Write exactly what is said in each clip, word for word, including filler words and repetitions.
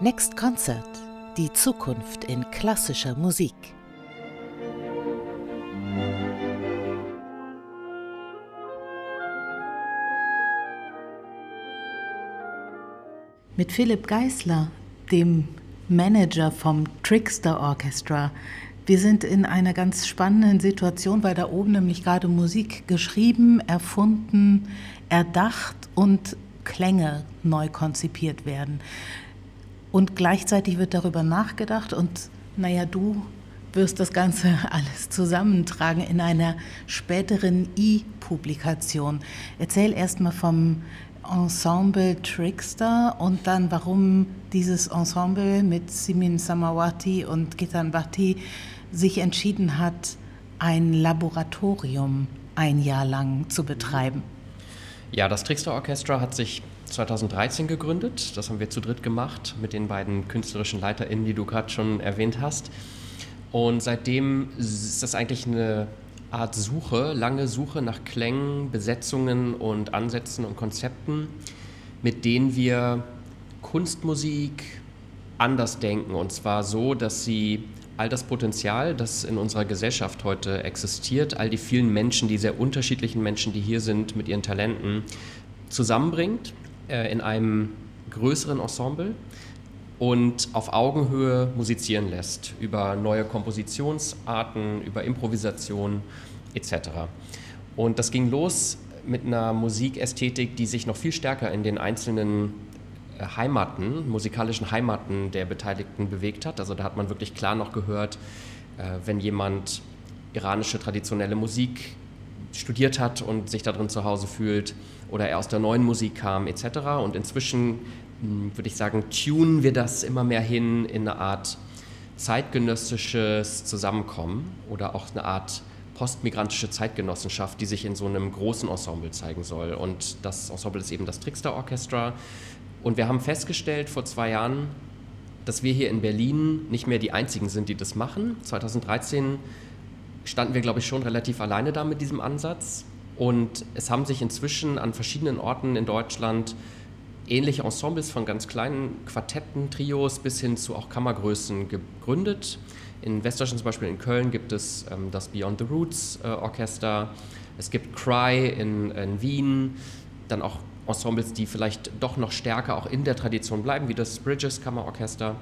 Next Concert – Die Zukunft in klassischer Musik. Mit Philipp Geisler, dem Manager vom Trixter Orchestra. Wir sind in einer ganz spannenden Situation, weil da oben nämlich gerade Musik geschrieben, erfunden, erdacht und Klänge neu konzipiert werden. Und gleichzeitig wird darüber nachgedacht und naja, du wirst das Ganze alles zusammentragen in einer späteren E-Publikation. Erzähl erst mal vom Ensemble Trixter und dann, warum dieses Ensemble mit Simin Samawati und Gitan Bhatti sich entschieden hat, ein Laboratorium ein Jahr lang zu betreiben. Ja, das Trixter Orchestra hat sich zweitausenddreizehn gegründet. Das haben wir zu dritt gemacht mit den beiden künstlerischen LeiterInnen, die du gerade schon erwähnt hast. Und seitdem ist das eigentlich eine Art Suche, lange Suche nach Klängen, Besetzungen und Ansätzen und Konzepten, mit denen wir Kunstmusik anders denken. Und zwar so, dass sie all das Potenzial, das in unserer Gesellschaft heute existiert, all die vielen Menschen, die sehr unterschiedlichen Menschen, die hier sind mit ihren Talenten, zusammenbringt äh, in einem größeren Ensemble und auf Augenhöhe musizieren lässt über neue Kompositionsarten, über Improvisation et cetera. Und das ging los mit einer Musikästhetik, die sich noch viel stärker in den einzelnen Heimaten, musikalischen Heimaten der Beteiligten bewegt hat. Also da hat man wirklich klar noch gehört, äh, wenn jemand iranische traditionelle Musik studiert hat und sich darin zu Hause fühlt oder er aus der neuen Musik kam et cetera. Und inzwischen, mh, würde ich sagen, tunen wir das immer mehr hin in eine Art zeitgenössisches Zusammenkommen oder auch eine Art postmigrantische Zeitgenossenschaft, die sich in so einem großen Ensemble zeigen soll. Und das Ensemble ist eben das Trixter Orchestra. Und wir haben festgestellt vor zwei Jahren, dass wir hier in Berlin nicht mehr die Einzigen sind, die das machen. zweitausenddreizehn standen wir, glaube ich, schon relativ alleine da mit diesem Ansatz. Und es haben sich inzwischen an verschiedenen Orten in Deutschland ähnliche Ensembles von ganz kleinen Quartetten, Trios bis hin zu auch Kammergrößen gegründet. In Westdeutschland, zum Beispiel in Köln, gibt es ähm, das Beyond the Roots äh, Orchester. Es gibt Cry in, in Wien, dann auch Ensembles, die vielleicht doch noch stärker auch in der Tradition bleiben, wie das Bridges Kammerorchester.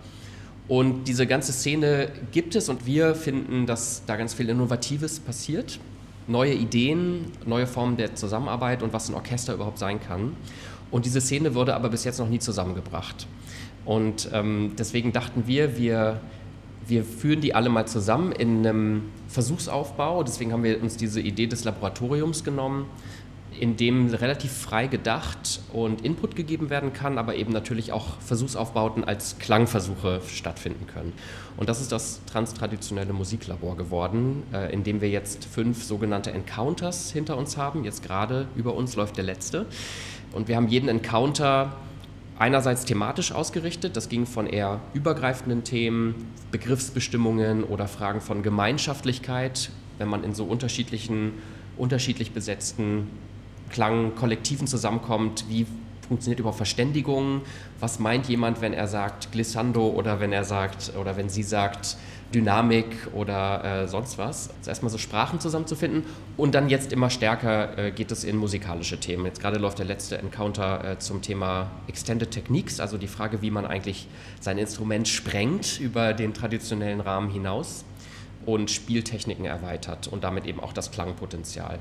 Und diese ganze Szene gibt es und wir finden, dass da ganz viel Innovatives passiert. Neue Ideen, neue Formen der Zusammenarbeit und was ein Orchester überhaupt sein kann. Und diese Szene wurde aber bis jetzt noch nie zusammengebracht. Und ähm, deswegen dachten wir, wir, wir führen die alle mal zusammen in einem Versuchsaufbau. Deswegen haben wir uns diese Idee des Laboratoriums genommen, in dem relativ frei gedacht und Input gegeben werden kann, aber eben natürlich auch Versuchsaufbauten als Klangversuche stattfinden können. Und das ist das transtraditionelle Musiklabor geworden, äh, in dem wir jetzt fünf sogenannte Encounters hinter uns haben. Jetzt gerade über uns läuft der letzte. Und wir haben jeden Encounter einerseits thematisch ausgerichtet. Das ging von eher übergreifenden Themen, Begriffsbestimmungen oder Fragen von Gemeinschaftlichkeit, wenn man in so unterschiedlichen, unterschiedlich besetzten Klangkollektiven zusammenkommt, wie funktioniert überhaupt Verständigung, was meint jemand, wenn er sagt Glissando oder wenn er sagt oder wenn sie sagt Dynamik oder äh, sonst was. Also erstmal so Sprachen zusammenzufinden und dann jetzt immer stärker äh, geht es in musikalische Themen. Jetzt gerade läuft der letzte Encounter äh, zum Thema Extended Techniques, also die Frage, wie man eigentlich sein Instrument sprengt über den traditionellen Rahmen hinaus und Spieltechniken erweitert und damit eben auch das Klangpotenzial.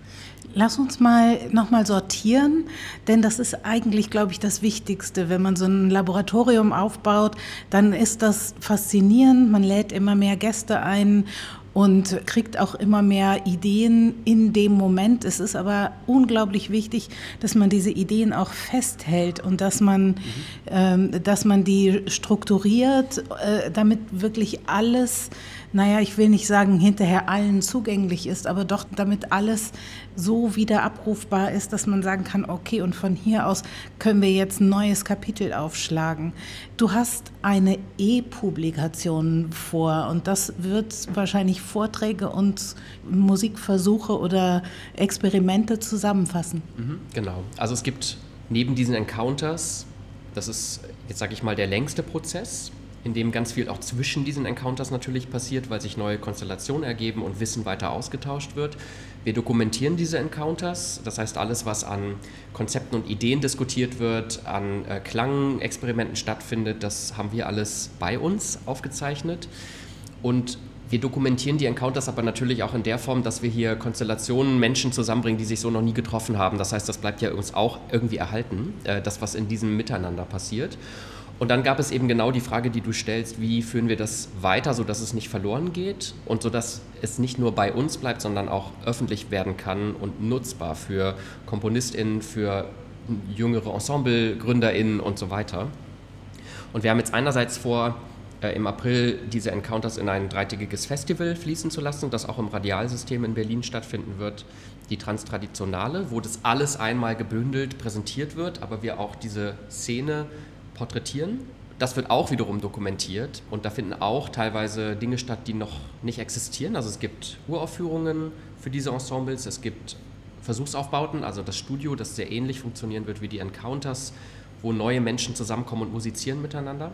Lass uns mal nochmal sortieren, denn das ist eigentlich, glaube ich, das Wichtigste. Wenn man so ein Laboratorium aufbaut, dann ist das faszinierend. Man lädt immer mehr Gäste ein und kriegt auch immer mehr Ideen in dem Moment. Es ist aber unglaublich wichtig, dass man diese Ideen auch festhält und dass man, mhm. ähm, dass man die strukturiert, äh, damit wirklich alles, naja, ich will nicht sagen, hinterher allen zugänglich ist, aber doch damit alles so wieder abrufbar ist, dass man sagen kann, okay, und von hier aus können wir jetzt ein neues Kapitel aufschlagen. Du hast eine E-Publikation vor und das wird wahrscheinlich Vorträge und Musikversuche oder Experimente zusammenfassen. Mhm, genau. Also es gibt neben diesen Encounters, das ist jetzt sage ich mal, der längste Prozess, in dem ganz viel auch zwischen diesen Encounters natürlich passiert, weil sich neue Konstellationen ergeben und Wissen weiter ausgetauscht wird. Wir dokumentieren diese Encounters, das heißt alles, was an Konzepten und Ideen diskutiert wird, an äh, Klangexperimenten stattfindet, das haben wir alles bei uns aufgezeichnet. Und wir dokumentieren die Encounters aber natürlich auch in der Form, dass wir hier Konstellationen, Menschen zusammenbringen, die sich so noch nie getroffen haben. Das heißt, das bleibt ja uns auch irgendwie erhalten, äh, das, was in diesem Miteinander passiert. Und dann gab es eben genau die Frage, die du stellst, wie führen wir das weiter, sodass es nicht verloren geht und sodass es nicht nur bei uns bleibt, sondern auch öffentlich werden kann und nutzbar für KomponistInnen, für jüngere EnsemblegründerInnen und so weiter. Und wir haben jetzt einerseits vor, äh, im April diese Encounters in ein dreitägiges Festival fließen zu lassen, das auch im Radialsystem in Berlin stattfinden wird, die Transtraditionale, wo das alles einmal gebündelt präsentiert wird, aber wir auch diese Szene porträtieren. Das wird auch wiederum dokumentiert und da finden auch teilweise Dinge statt, die noch nicht existieren. Also es gibt Uraufführungen für diese Ensembles, es gibt Versuchsaufbauten, also das Studio, das sehr ähnlich funktionieren wird wie die Encounters, wo neue Menschen zusammenkommen und musizieren miteinander.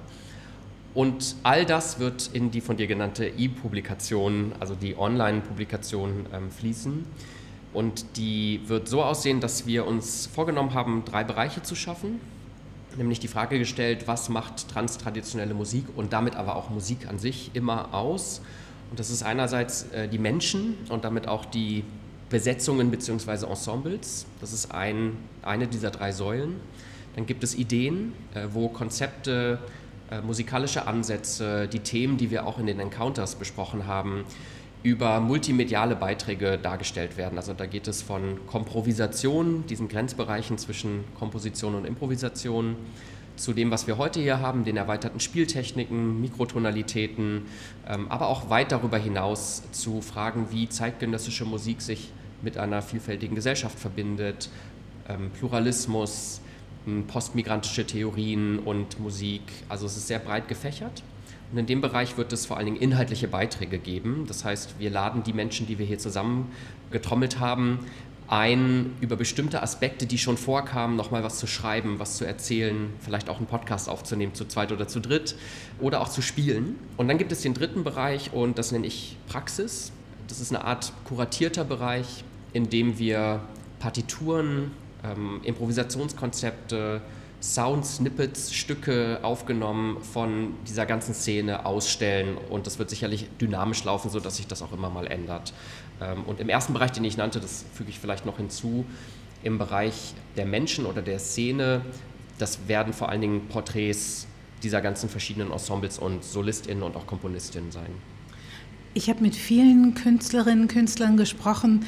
Und all das wird in die von dir genannte E-Publikation, also die Online-Publikation ähm, fließen. Und die wird so aussehen, dass wir uns vorgenommen haben, drei Bereiche zu schaffen. Nämlich die Frage gestellt, was macht transtraditionelle Musik und damit aber auch Musik an sich immer aus? Und das ist einerseits äh, die Menschen und damit auch die Besetzungen bzw. Ensembles. Das ist ein, eine dieser drei Säulen. Dann gibt es Ideen, äh, wo Konzepte, äh, musikalische Ansätze, die Themen, die wir auch in den Encounters besprochen haben, über multimediale Beiträge dargestellt werden. Also da geht es von Komprovisation, diesen Grenzbereichen zwischen Komposition und Improvisation, zu dem, was wir heute hier haben, den erweiterten Spieltechniken, Mikrotonalitäten, ähm, aber auch weit darüber hinaus zu Fragen, wie zeitgenössische Musik sich mit einer vielfältigen Gesellschaft verbindet, ähm, Pluralismus, ähm, postmigrantische Theorien und Musik. Also es ist sehr breit gefächert. Und in dem Bereich wird es vor allen Dingen inhaltliche Beiträge geben. Das heißt, wir laden die Menschen, die wir hier zusammen getrommelt haben, ein, über bestimmte Aspekte, die schon vorkamen, nochmal was zu schreiben, was zu erzählen, vielleicht auch einen Podcast aufzunehmen, zu zweit oder zu dritt oder auch zu spielen. Und dann gibt es den dritten Bereich und das nenne ich Praxis. Das ist eine Art kuratierter Bereich, in dem wir Partituren, ähm, Improvisationskonzepte, Sound-Snippets, Stücke aufgenommen von dieser ganzen Szene ausstellen und das wird sicherlich dynamisch laufen, sodass sich das auch immer mal ändert. Und im ersten Bereich, den ich nannte, das füge ich vielleicht noch hinzu, im Bereich der Menschen oder der Szene, das werden vor allen Dingen Porträts dieser ganzen verschiedenen Ensembles und SolistInnen und auch KomponistInnen sein. Ich habe mit vielen Künstlerinnen und Künstlern gesprochen,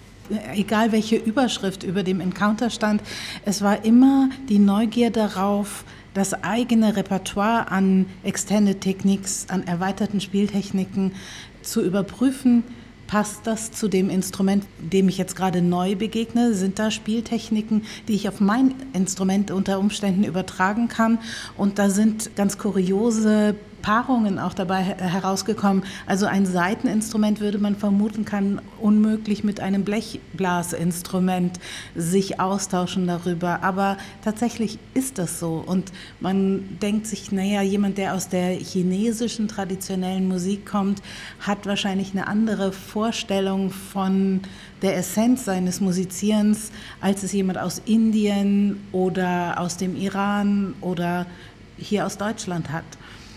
egal welche Überschrift über dem Encounter stand, es war immer die Neugier darauf, das eigene Repertoire an Extended Techniques, an erweiterten Spieltechniken zu überprüfen. Passt das zu dem Instrument, dem ich jetzt gerade neu begegne? Sind da Spieltechniken, die ich auf mein Instrument unter Umständen übertragen kann? Und da sind ganz kuriose Paarungen auch dabei herausgekommen. Also ein Saiteninstrument, würde man vermuten, kann unmöglich mit einem Blechblasinstrument sich austauschen darüber. Aber tatsächlich ist das so. Und man denkt sich, naja, jemand, der aus der chinesischen traditionellen Musik kommt, hat wahrscheinlich eine andere Vorstellung von der Essenz seines Musizierens, als es jemand aus Indien oder aus dem Iran oder hier aus Deutschland hat.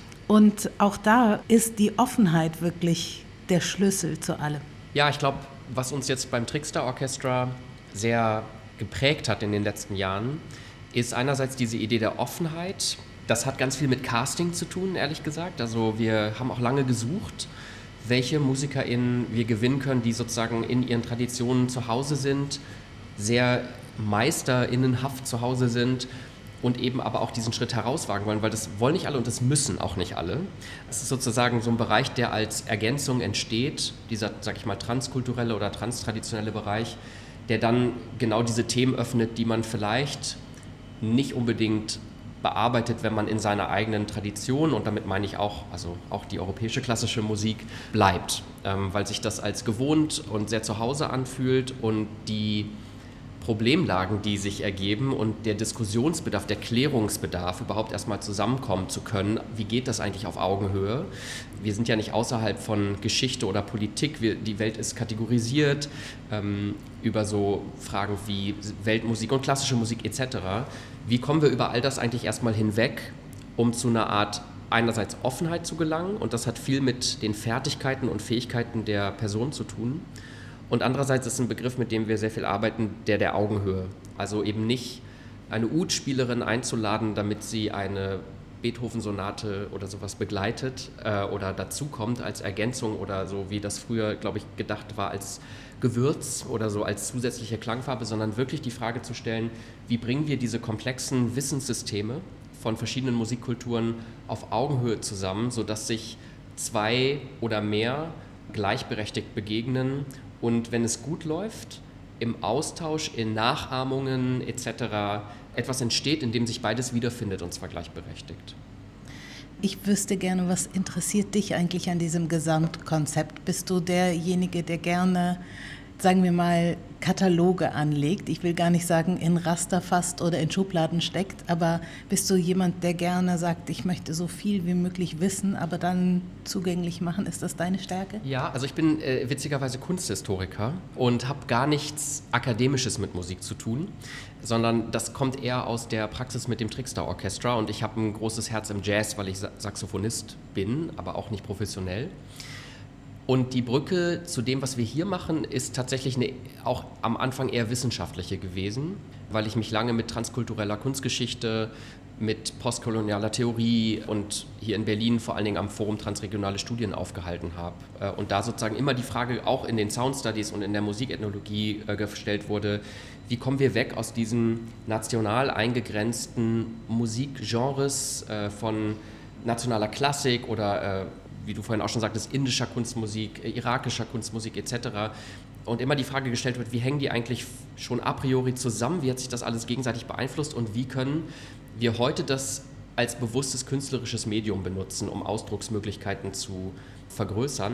Und auch da ist die Offenheit wirklich der Schlüssel zu allem. Ja, ich glaube, was uns jetzt beim Trickster Orchestra sehr geprägt hat in den letzten Jahren, ist einerseits diese Idee der Offenheit. Das hat ganz viel mit Casting zu tun, ehrlich gesagt. Also wir haben auch lange gesucht, welche MusikerInnen wir gewinnen können, die sozusagen in ihren Traditionen zu Hause sind, sehr meisterinnenhaft zu Hause sind und eben aber auch diesen Schritt herauswagen wollen, weil das wollen nicht alle und das müssen auch nicht alle. Es ist sozusagen so ein Bereich, der als Ergänzung entsteht, dieser, sag ich mal, transkulturelle oder transtraditionelle Bereich, der dann genau diese Themen öffnet, die man vielleicht nicht unbedingt bearbeitet, wenn man in seiner eigenen Tradition, und damit meine ich auch, also auch die europäische klassische Musik, bleibt, ähm, weil sich das als gewohnt und sehr zu Hause anfühlt und die Problemlagen, die sich ergeben und der Diskussionsbedarf, der Klärungsbedarf, überhaupt erstmal zusammenkommen zu können. Wie geht das eigentlich auf Augenhöhe? Wir sind ja nicht außerhalb von Geschichte oder Politik. Wir, die Welt ist kategorisiert ähm, über so Fragen wie Weltmusik und klassische Musik et cetera. Wie kommen wir über all das eigentlich erstmal hinweg, um zu einer Art einerseits Offenheit zu gelangen, und das hat viel mit den Fertigkeiten und Fähigkeiten der Person zu tun. Und andererseits ist ein Begriff, mit dem wir sehr viel arbeiten, der der Augenhöhe. Also eben nicht eine Oud-Spielerin einzuladen, damit sie eine Beethoven-Sonate oder sowas begleitet äh, oder dazukommt als Ergänzung oder so, wie das früher, glaube ich, gedacht war, als Gewürz oder so als zusätzliche Klangfarbe, sondern wirklich die Frage zu stellen, wie bringen wir diese komplexen Wissenssysteme von verschiedenen Musikkulturen auf Augenhöhe zusammen, sodass sich zwei oder mehr gleichberechtigt begegnen und wenn es gut läuft, im Austausch, in Nachahmungen et cetera etwas entsteht, in dem sich beides wiederfindet und zwar gleichberechtigt. Ich wüsste gerne, was interessiert dich eigentlich an diesem Gesamtkonzept? Bist du derjenige, der gerne, sagen wir mal, Kataloge anlegt? Ich will gar nicht sagen, in Raster fasst oder in Schubladen steckt, aber bist du jemand, der gerne sagt, ich möchte so viel wie möglich wissen, aber dann zugänglich machen? Ist das deine Stärke? Ja, also ich bin äh, witzigerweise Kunsthistoriker und habe gar nichts Akademisches mit Musik zu tun, sondern das kommt eher aus der Praxis mit dem Trickster Orchestra und ich habe ein großes Herz im Jazz, weil ich Saxophonist bin, aber auch nicht professionell. Und die Brücke zu dem, was wir hier machen, ist tatsächlich eine, auch am Anfang eher wissenschaftliche gewesen, weil ich mich lange mit transkultureller Kunstgeschichte, mit postkolonialer Theorie und hier in Berlin vor allen Dingen am Forum Transregionale Studien aufgehalten habe. Und da sozusagen immer die Frage auch in den Sound Studies und in der Musikethnologie gestellt wurde, wie kommen wir weg aus diesen national eingegrenzten Musikgenres von nationaler Klassik oder wie du vorhin auch schon sagtest, indischer Kunstmusik, irakischer Kunstmusik et cetera. Und immer die Frage gestellt wird, wie hängen die eigentlich schon a priori zusammen, wie hat sich das alles gegenseitig beeinflusst und wie können wir heute das als bewusstes künstlerisches Medium benutzen, um Ausdrucksmöglichkeiten zu vergrößern.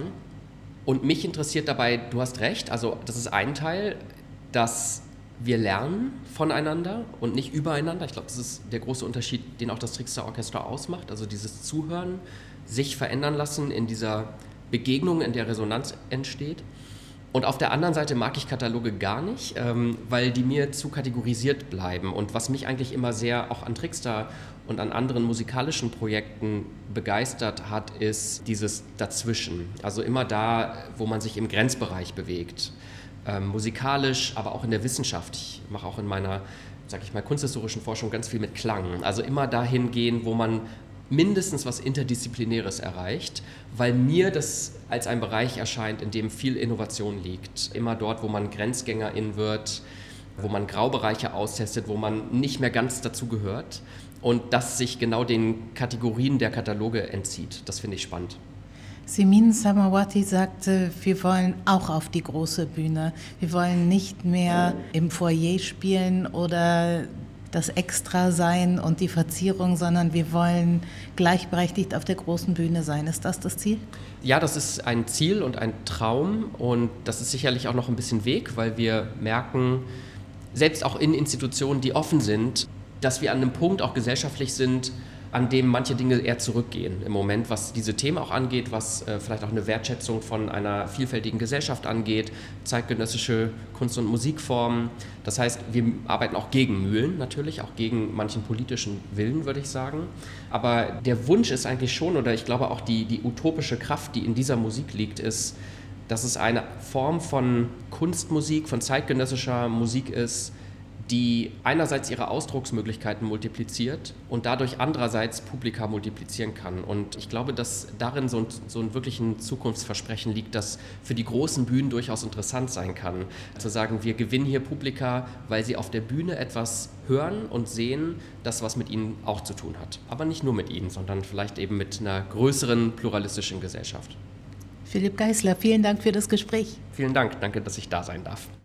Und mich interessiert dabei, du hast recht, also das ist ein Teil, dass wir lernen voneinander und nicht übereinander. Ich glaube, das ist der große Unterschied, den auch das Trickster Orchestra ausmacht, also dieses Zuhören, sich verändern lassen in dieser Begegnung, in der Resonanz entsteht. Und auf der anderen Seite mag ich Kataloge gar nicht, ähm, weil die mir zu kategorisiert bleiben. Und was mich eigentlich immer sehr auch an Trickster und an anderen musikalischen Projekten begeistert hat, ist dieses Dazwischen. Also immer da, wo man sich im Grenzbereich bewegt. Ähm, musikalisch, aber auch in der Wissenschaft. Ich mache auch in meiner, sag ich mal, kunsthistorischen Forschung ganz viel mit Klang. Also immer dahin gehen, wo man mindestens was Interdisziplinäres erreicht, weil mir das als ein Bereich erscheint, in dem viel Innovation liegt. Immer dort, wo man Grenzgängerin wird, wo man Graubereiche austestet, wo man nicht mehr ganz dazugehört und das sich genau den Kategorien der Kataloge entzieht. Das finde ich spannend. Simin Samawati sagte, wir wollen auch auf die große Bühne. Wir wollen nicht mehr im Foyer spielen oder das Extra-Sein und die Verzierung, sondern wir wollen gleichberechtigt auf der großen Bühne sein. Ist das das Ziel? Ja, das ist ein Ziel und ein Traum und das ist sicherlich auch noch ein bisschen Weg, weil wir merken, selbst auch in Institutionen, die offen sind, dass wir an einem Punkt auch gesellschaftlich sind, an dem manche Dinge eher zurückgehen im Moment, was diese Themen auch angeht, was äh, vielleicht auch eine Wertschätzung von einer vielfältigen Gesellschaft angeht, zeitgenössische Kunst- und Musikformen. Das heißt, wir arbeiten auch gegen Mühlen natürlich, auch gegen manchen politischen Willen, würde ich sagen. Aber der Wunsch ist eigentlich schon, oder ich glaube auch die, die utopische Kraft, die in dieser Musik liegt, ist, dass es eine Form von Kunstmusik, von zeitgenössischer Musik ist, die einerseits ihre Ausdrucksmöglichkeiten multipliziert und dadurch andererseits Publika multiplizieren kann. Und ich glaube, dass darin so ein, so ein wirklichen Zukunftsversprechen liegt, das für die großen Bühnen durchaus interessant sein kann. Zu sagen, wir gewinnen hier Publika, weil sie auf der Bühne etwas hören und sehen, das was mit ihnen auch zu tun hat. Aber nicht nur mit ihnen, sondern vielleicht eben mit einer größeren pluralistischen Gesellschaft. Philipp Geisler, vielen Dank für das Gespräch. Vielen Dank, danke, dass ich da sein darf.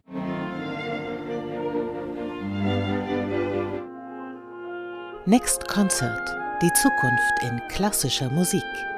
Next Concert – Die Zukunft in klassischer Musik.